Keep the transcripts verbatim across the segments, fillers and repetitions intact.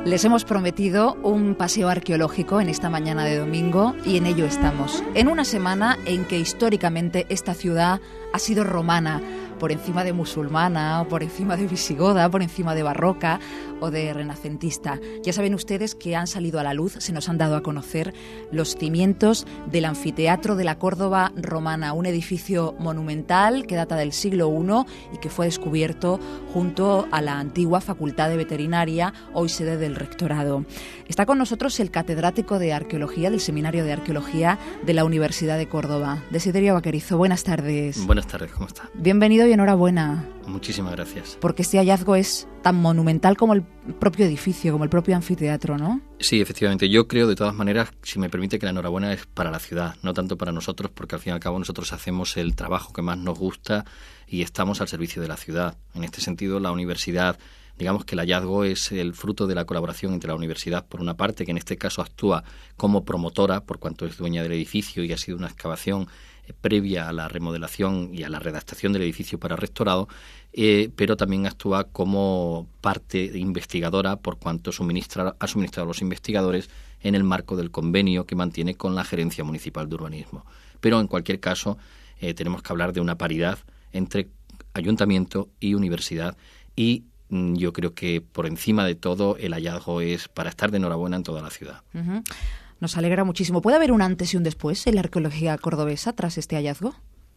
Les hemos prometido un paseo arqueológico en esta mañana de domingo y en ello estamos. En una semana en que históricamente esta ciudad ha sido romana, por encima de musulmana, o por encima de visigoda, por encima de barroca o de renacentista. Ya saben ustedes que han salido a la luz, se nos han dado a conocer los cimientos del anfiteatro de la Córdoba romana, un edificio monumental que data del siglo primero y que fue descubierto junto a la antigua Facultad de Veterinaria, hoy sede del Rectorado. Está con nosotros el catedrático de Arqueología del Seminario de Arqueología de la Universidad de Córdoba, Desiderio Vaquerizo. Buenas tardes. Buenas tardes, ¿cómo está? Bienvenido y enhorabuena. Muchísimas gracias. Porque este hallazgo es tan monumental como el propio edificio, como el propio anfiteatro, ¿no? Sí, efectivamente. Yo creo, de todas maneras, si me permite, que la enhorabuena es para la ciudad, no tanto para nosotros, porque al fin y al cabo nosotros hacemos el trabajo que más nos gusta y estamos al servicio de la ciudad. En este sentido, la universidad, digamos que el hallazgo es el fruto de la colaboración entre la universidad, por una parte, que en este caso actúa como promotora, por cuanto es dueña del edificio y ha sido una excavación previa a la remodelación y a la redactación del edificio para Rectorado, eh, pero también actúa como parte investigadora por cuanto suministra, ha suministrado a los investigadores en el marco del convenio que mantiene con la Gerencia Municipal de Urbanismo. Pero en cualquier caso eh, tenemos que hablar de una paridad entre ayuntamiento y universidad y mm, yo creo que por encima de todo el hallazgo es para estar de enhorabuena en toda la ciudad. Uh-huh. Nos alegra muchísimo. ¿Puede haber un antes y un después en la arqueología cordobesa tras este hallazgo?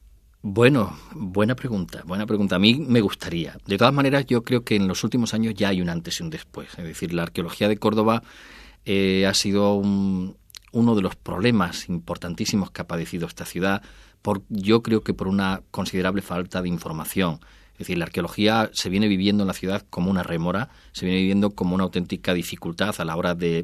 Bueno, buena pregunta, buena pregunta. A mí me gustaría. De todas maneras, yo creo que en los últimos años ya hay un antes y un después. Es decir, la arqueología de Córdoba eh, ha sido un, uno de los problemas importantísimos que ha padecido esta ciudad, por, yo creo que por una considerable falta de información. Es decir, la arqueología se viene viviendo en la ciudad como una rémora, se viene viviendo como una auténtica dificultad a la hora de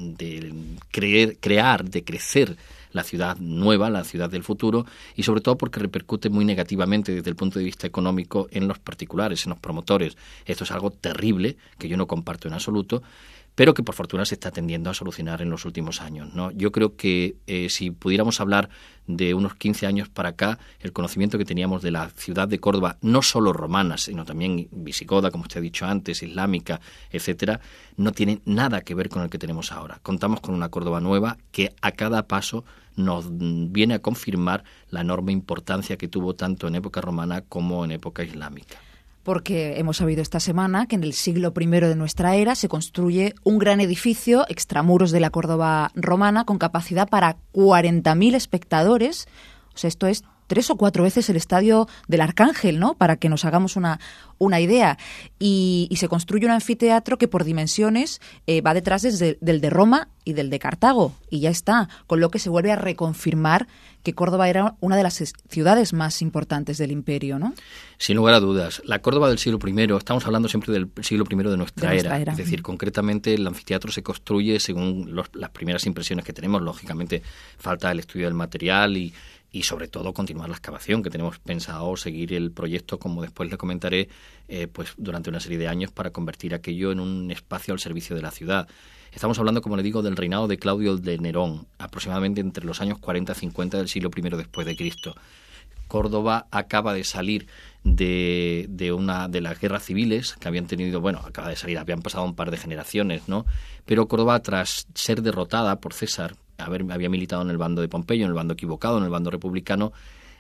de creer, crear, de crecer la ciudad nueva, la ciudad del futuro, y sobre todo porque repercute muy negativamente desde el punto de vista económico en los particulares, en los promotores. Esto es algo terrible, que yo no comparto en absoluto, pero que por fortuna se está tendiendo a solucionar en los últimos años, ¿no? Yo creo que eh, si pudiéramos hablar de unos quince años para acá, el conocimiento que teníamos de la ciudad de Córdoba, no solo romana, sino también visigoda, como usted ha dicho antes, islámica, etcétera, no tiene nada que ver con el que tenemos ahora. Contamos con una Córdoba nueva que a cada paso nos viene a confirmar la enorme importancia que tuvo tanto en época romana como en época islámica. Porque hemos sabido esta semana que en el siglo primero de nuestra era se construye un gran edificio extramuros de la Córdoba romana con capacidad para cuarenta mil espectadores. O sea, esto es tres o cuatro veces el estadio del Arcángel, ¿no? Para que nos hagamos una, una idea. Y, y se construye un anfiteatro que por dimensiones eh, va detrás desde, del de Roma y del de Cartago. Y ya está. Con lo que se vuelve a reconfirmar que Córdoba era una de las ciudades más importantes del imperio, ¿no? Sin lugar a dudas. La Córdoba del siglo primero, estamos hablando siempre del siglo primero de nuestra, de nuestra era. era. Es decir, concretamente el anfiteatro se construye según los, las primeras impresiones que tenemos. Lógicamente falta el estudio del material y y sobre todo continuar la excavación, que tenemos pensado seguir el proyecto, como después le comentaré, eh, pues durante una serie de años para convertir aquello en un espacio al servicio de la ciudad. Estamos hablando, como le digo, del reinado de Claudio de Nerón, aproximadamente entre los años cuarenta a cincuenta del siglo primero después de Cristo. Córdoba acaba de salir de, de una de las guerras civiles que habían tenido, bueno, acaba de salir, habían pasado un par de generaciones, ¿no? Pero Córdoba, tras ser derrotada por César, haber, había militado en el bando de Pompeyo, en el bando equivocado, en el bando republicano,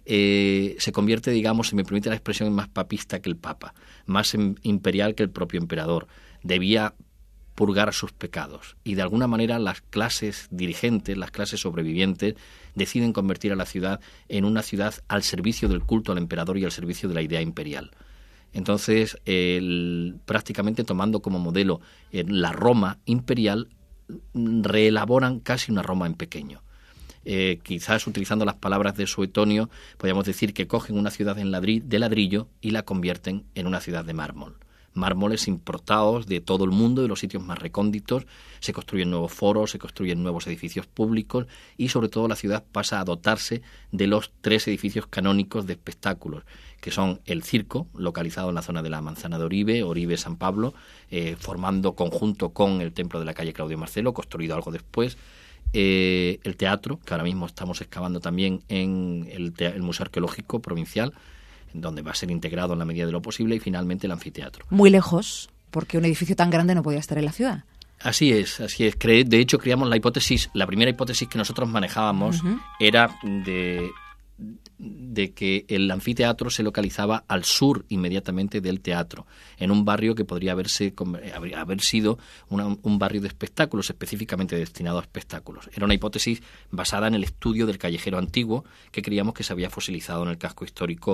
eh, se convierte, digamos, si me permite la expresión, en más papista que el Papa, más em, imperial que el propio emperador. Debía purgar sus pecados y de alguna manera las clases dirigentes, las clases sobrevivientes deciden convertir a la ciudad en una ciudad al servicio del culto al emperador y al servicio de la idea imperial. Entonces, el, prácticamente tomando como modelo eh, la Roma imperial, reelaboran casi una Roma en pequeño. Eh, quizás utilizando las palabras de Suetonio, podríamos decir que cogen una ciudad en ladri- de ladrillo y la convierten en una ciudad de mármol. Mármoles importados de todo el mundo, de los sitios más recónditos, se construyen nuevos foros, se construyen nuevos edificios públicos y sobre todo la ciudad pasa a dotarse de los tres edificios canónicos de espectáculos, que son el circo, localizado en la zona de la Manzana de Oribe, Oribe-San Pablo, eh, formando conjunto con el templo de la calle Claudio Marcelo, construido algo después, eh, el teatro, que ahora mismo estamos excavando también en el, te- el Museo Arqueológico Provincial, donde va a ser integrado en la medida de lo posible, y finalmente el anfiteatro. Muy lejos, porque un edificio tan grande no podía estar en la ciudad. Así es, así es. De hecho, creamos la hipótesis, la primera hipótesis que nosotros manejábamos uh-huh. era de, de que el anfiteatro se localizaba al sur inmediatamente del teatro, en un barrio que podría haberse haber sido una, un barrio de espectáculos, específicamente destinado a espectáculos. Era una hipótesis basada en el estudio del callejero antiguo que creíamos que se había fosilizado en el casco histórico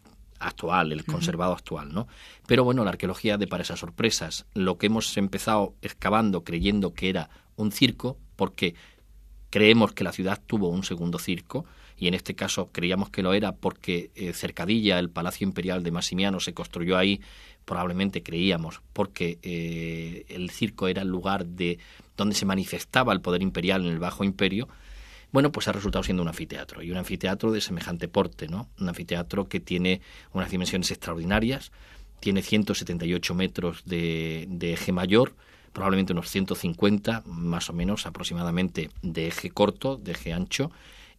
actual, el conservado uh-huh. actual, ¿no? Pero bueno, la arqueología depara esas sorpresas. Lo que hemos empezado excavando creyendo que era un circo, porque creemos que la ciudad tuvo un segundo circo, y en este caso creíamos que lo era porque eh, Cercadilla, el Palacio Imperial de Massimiano, se construyó ahí, probablemente creíamos, porque eh, el circo era el lugar de donde se manifestaba el poder imperial en el Bajo Imperio. Bueno, pues ha resultado siendo un anfiteatro, y un anfiteatro de semejante porte, ¿no? Un anfiteatro que tiene unas dimensiones extraordinarias, tiene ciento setenta y ocho metros de, de eje mayor, probablemente unos ciento cincuenta, más o menos, aproximadamente, de eje corto, de eje ancho,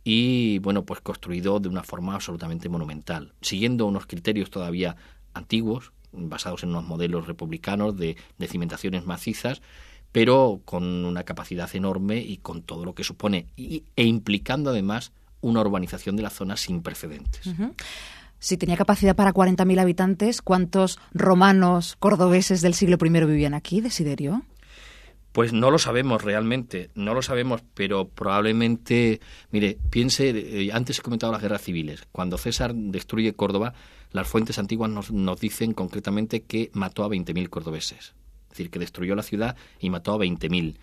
y, bueno, pues construido de una forma absolutamente monumental, siguiendo unos criterios todavía antiguos, basados en unos modelos republicanos de, de cimentaciones macizas, pero con una capacidad enorme y con todo lo que supone, y, e implicando además una urbanización de la zona sin precedentes. Uh-huh. Si tenía capacidad para cuarenta mil habitantes, ¿cuántos romanos cordobeses del siglo primero vivían aquí, Desiderio? Pues no lo sabemos realmente, no lo sabemos, pero probablemente, mire, piense, eh, antes he comentado las guerras civiles. Cuando César destruye Córdoba, las fuentes antiguas nos, nos dicen concretamente que mató a veinte mil cordobeses. Es decir, que destruyó la ciudad y mató a veinte mil.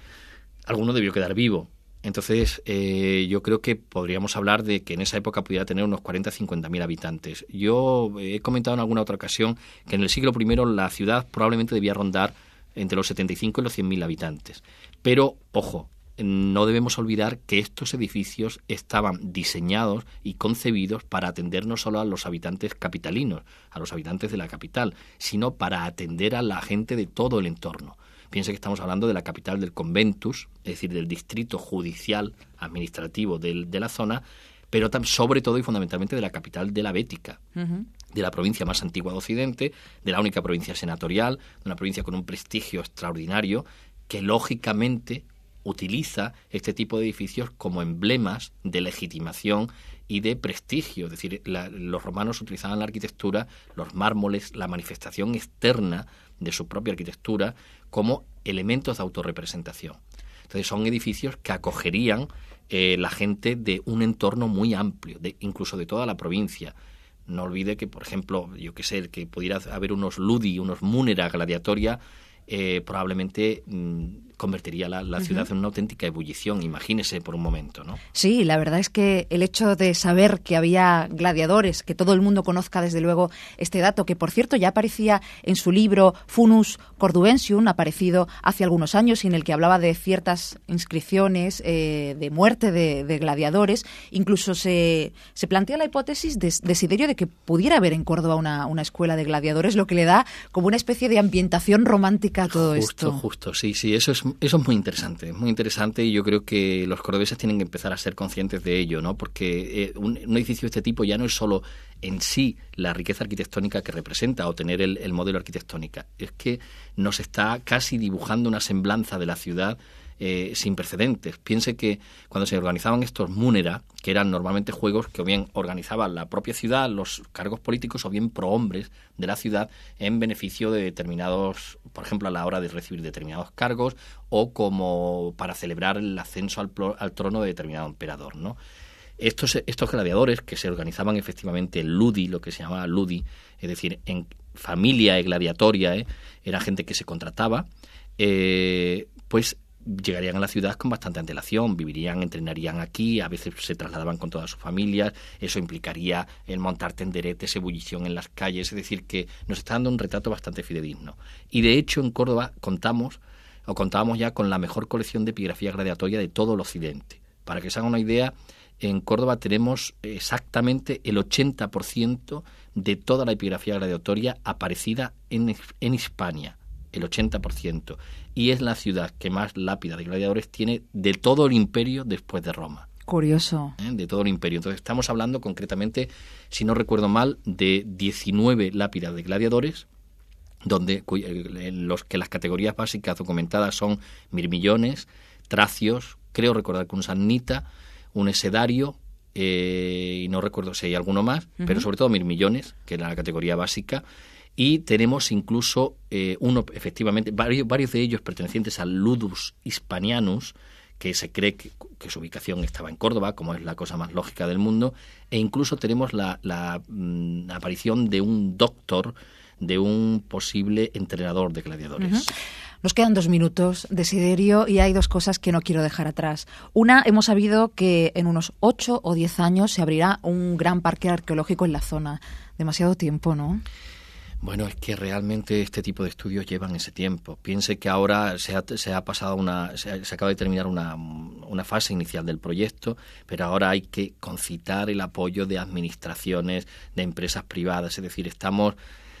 Alguno debió quedar vivo. Entonces, eh, yo creo que podríamos hablar de que en esa época pudiera tener unos cuarenta a cincuenta mil habitantes. Yo he comentado en alguna otra ocasión que en el siglo primero la ciudad probablemente debía rondar entre los setenta y cinco y los cien mil habitantes. Pero, ojo, no debemos olvidar que estos edificios estaban diseñados y concebidos para atender no solo a los habitantes capitalinos, a los habitantes de la capital, sino para atender a la gente de todo el entorno. Piense que estamos hablando de la capital del conventus, es decir, del distrito judicial administrativo de, de la zona, pero tam, sobre todo y fundamentalmente de la capital de la Bética, uh-huh. de la provincia más antigua de Occidente, de la única provincia senatorial, de una provincia con un prestigio extraordinario, que lógicamente utiliza este tipo de edificios como emblemas de legitimación y de prestigio. Es decir, la, los romanos utilizaban la arquitectura, los mármoles, la manifestación externa de su propia arquitectura como elementos de autorrepresentación. Entonces son edificios que acogerían eh, la gente de un entorno muy amplio, de, incluso de toda la provincia. No olvide que, por ejemplo, yo qué sé, que pudiera haber unos ludi, unos munera gladiatoria, eh, probablemente mmm, convertiría la, la ciudad uh-huh. en una auténtica ebullición, imagínese por un momento, ¿no? Sí, la verdad es que el hecho de saber que había gladiadores, que todo el mundo conozca desde luego este dato, que por cierto ya aparecía en su libro Funus Corduensium, aparecido hace algunos años, y en el que hablaba de ciertas inscripciones eh, de muerte de, de gladiadores. Incluso se, se plantea la hipótesis de Desiderio de que pudiera haber en Córdoba una, una escuela de gladiadores, lo que le da como una especie de ambientación romántica a todo justo, esto. Justo, justo, sí, sí, eso es Eso es muy interesante, muy interesante, y yo creo que los cordobeses tienen que empezar a ser conscientes de ello, ¿no? Porque eh, un, un edificio de este tipo ya no es solo en sí la riqueza arquitectónica que representa o tener el, el modelo arquitectónico, es que nos está casi dibujando una semblanza de la ciudad eh, sin precedentes. Piense que cuando se organizaban estos múnera, que eran normalmente juegos que o bien organizaban la propia ciudad, los cargos políticos, o bien prohombres de la ciudad en beneficio de determinados, por ejemplo, a la hora de recibir determinados cargos, o como para celebrar el ascenso al, al trono de determinado emperador, ¿no? Estos, estos gladiadores que se organizaban efectivamente en ludi, lo que se llamaba ludi, es decir, en familia gladiatoria, ¿eh? Era gente que se contrataba, eh, pues llegarían a la ciudad con bastante antelación, vivirían, entrenarían aquí, a veces se trasladaban con todas sus familias, eso implicaría el montar tenderetes, ebullición en las calles, es decir, que nos está dando un retrato bastante fidedigno. Y de hecho en Córdoba contamos, o contábamos ya con la mejor colección de epigrafía gladiatoria de todo el occidente. Para que se hagan una idea, en Córdoba tenemos exactamente el ochenta por ciento de toda la epigrafía gladiatoria aparecida en, en Hispania. El ochenta por ciento, y es la ciudad que más lápidas de gladiadores tiene de todo el imperio después de Roma. Curioso. ¿Eh? De todo el imperio. Entonces estamos hablando concretamente, si no recuerdo mal, de diecinueve lápidas de gladiadores, donde en los que las categorías básicas documentadas son mirmillones, tracios, creo recordar que un samnita, un esedario, eh, y no recuerdo si hay alguno más, uh-huh. pero sobre todo mirmillones, que era la categoría básica, y tenemos incluso eh, uno, efectivamente, varios, varios de ellos pertenecientes al Ludus Hispanianus, que se cree que, que su ubicación estaba en Córdoba, como es la cosa más lógica del mundo, e incluso tenemos la, la, la aparición de un doctor, de un posible entrenador de gladiadores. Uh-huh. Nos quedan dos minutos, Desiderio, y hay dos cosas que no quiero dejar atrás. Una, hemos sabido que en unos ocho o diez años se abrirá un gran parque arqueológico en la zona. Demasiado tiempo, ¿no? Bueno, es que realmente este tipo de estudios llevan ese tiempo. Piense que ahora se ha, se ha pasado una, se, ha, se acaba de terminar una, una fase inicial del proyecto, pero ahora hay que concitar el apoyo de administraciones, de empresas privadas. Es decir, estamos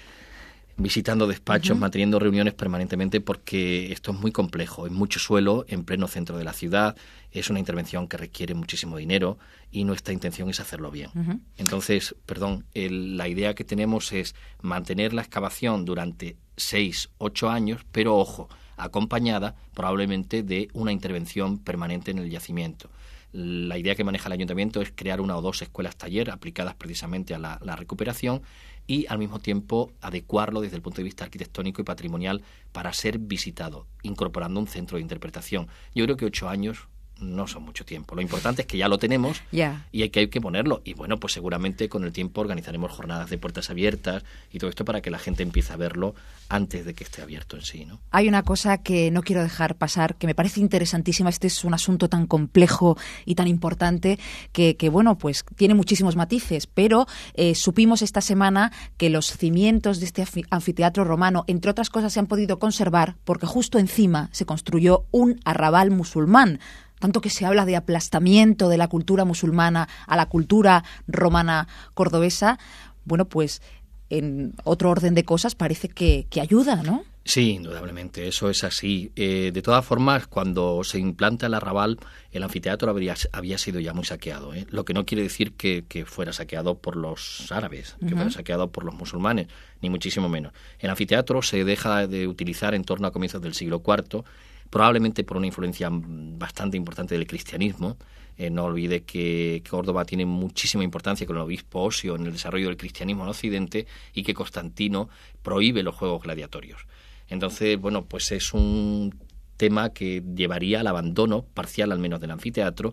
visitando despachos, uh-huh. manteniendo reuniones permanentemente, porque esto es muy complejo. Es mucho suelo en pleno centro de la ciudad, es una intervención que requiere muchísimo dinero y nuestra intención es hacerlo bien. Uh-huh. Entonces, perdón, el, la idea que tenemos es mantener la excavación durante seis, ocho años, pero ojo, acompañada probablemente de una intervención permanente en el yacimiento. La idea que maneja el ayuntamiento es crear una o dos escuelas taller aplicadas precisamente a la, la recuperación y al mismo tiempo adecuarlo desde el punto de vista arquitectónico y patrimonial para ser visitado, incorporando un centro de interpretación. Yo creo que ocho años no son mucho tiempo. Lo importante es que ya lo tenemos yeah. y hay que, hay que ponerlo. Y bueno, pues seguramente con el tiempo organizaremos jornadas de puertas abiertas y todo esto para que la gente empiece a verlo antes de que esté abierto en sí, ¿no? Hay una cosa que no quiero dejar pasar, que me parece interesantísima. Este es un asunto tan complejo y tan importante que, que bueno, pues tiene muchísimos matices, pero eh, supimos esta semana que los cimientos de este anfiteatro romano, entre otras cosas, se han podido conservar porque justo encima se construyó un arrabal musulmán. Tanto que se habla de aplastamiento de la cultura musulmana a la cultura romana cordobesa, bueno, pues en otro orden de cosas parece que, que ayuda, ¿no? Sí, indudablemente, eso es así. Eh, de todas formas, cuando se implanta el arrabal, el anfiteatro habría, había sido ya muy saqueado, ¿eh? Lo que no quiere decir que, que fuera saqueado por los árabes, uh-huh. que fuera saqueado por los musulmanes, ni muchísimo menos. El anfiteatro se deja de utilizar en torno a comienzos del siglo cuarto, probablemente por una influencia bastante importante del cristianismo. Eh, no olvide que Córdoba tiene muchísima importancia con el obispo Osio en el desarrollo del cristianismo en Occidente y que Constantino prohíbe los juegos gladiatorios. Entonces, bueno, pues es un tema que llevaría al abandono parcial, al menos, del anfiteatro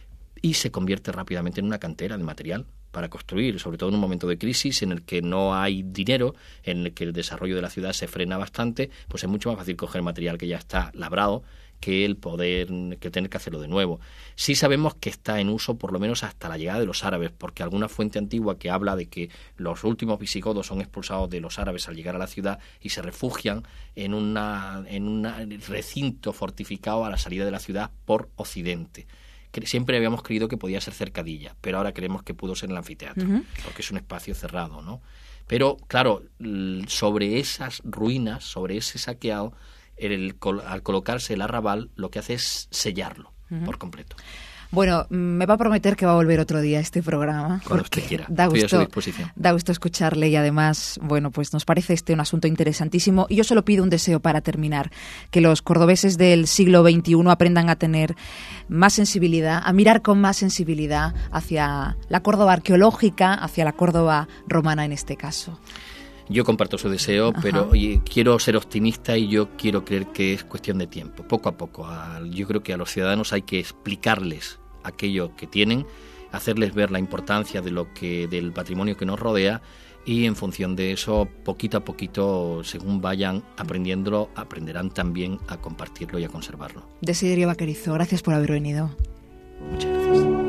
y se convierte rápidamente en una cantera de material para construir, sobre todo en un momento de crisis en el que no hay dinero, en el que el desarrollo de la ciudad se frena bastante, pues es mucho más fácil coger material que ya está labrado que el poder, que tener que hacerlo de nuevo. Sí sabemos que está en uso por lo menos hasta la llegada de los árabes, porque alguna fuente antigua que habla de que los últimos visigodos son expulsados de los árabes al llegar a la ciudad y se refugian en una en un recinto fortificado a la salida de la ciudad por occidente. Siempre habíamos creído que podía ser Cercadilla, pero ahora creemos que pudo ser el anfiteatro, uh-huh. porque es un espacio cerrado, ¿no? Pero, claro, sobre esas ruinas, sobre ese saqueado, el, al colocarse el arrabal, lo que hace es sellarlo uh-huh. por completo. Bueno, me va a prometer que va a volver otro día a este programa. Cuando usted quiera, da gusto, estoy a su disposición. Da gusto escucharle y además, bueno, pues nos parece este un asunto interesantísimo. Y yo solo pido un deseo para terminar, que los cordobeses del siglo veintiuno aprendan a tener más sensibilidad, a mirar con más sensibilidad hacia la Córdoba arqueológica, hacia la Córdoba romana en este caso. Yo comparto su deseo, Ajá. pero oye, quiero ser optimista y yo quiero creer que es cuestión de tiempo, poco a poco. A, yo creo que a los ciudadanos hay que explicarles aquello que tienen, hacerles ver la importancia de lo que del patrimonio que nos rodea y en función de eso, poquito a poquito, según vayan aprendiéndolo, aprenderán también a compartirlo y a conservarlo. Desiderio Vaquerizo, gracias por haber venido. Muchas gracias.